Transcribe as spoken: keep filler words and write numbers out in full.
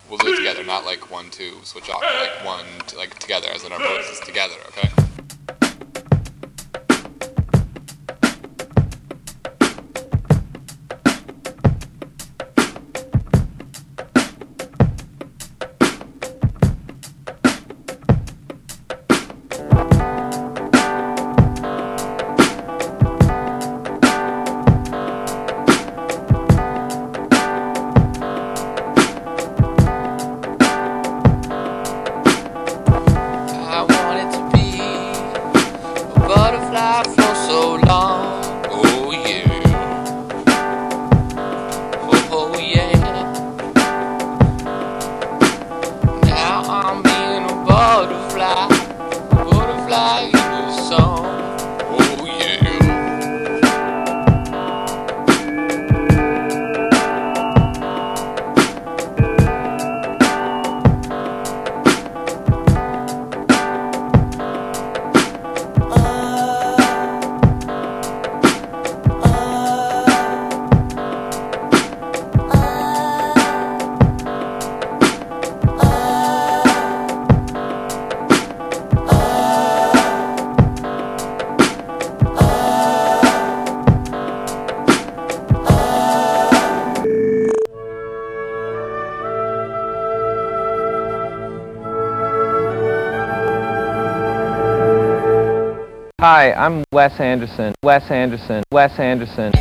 we'll do it together, not like one, two, switch off, but like one, two, like together, as in our voices together, okay? Butterfly for so long, oh yeah, oh, oh yeah. Now I'm being a butterfly, butterfly in the song, oh yeah. Hi, I'm Wes Anderson. Wes Anderson. Wes Anderson.